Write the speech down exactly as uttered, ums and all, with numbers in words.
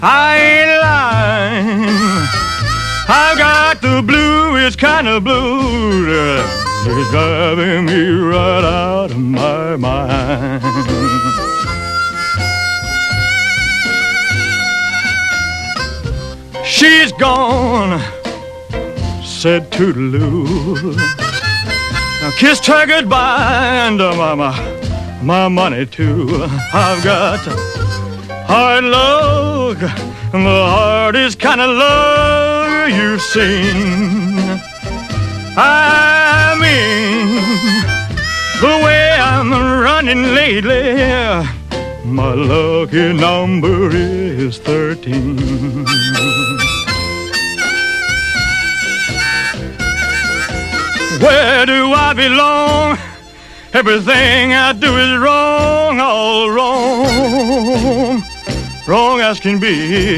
I ain't lying. I've got the bluest kind of blues. It's driving me right out of my mind. She's gone, said toodaloo. Now kissed her goodbye and uh, my, my, my money too. I've got hard luck, the hardest kind of love you've seen. I mean, the way I'm running lately, my lucky number is thirteen. Where do I belong? Everything I do is wrong, all wrong, wrong as can be.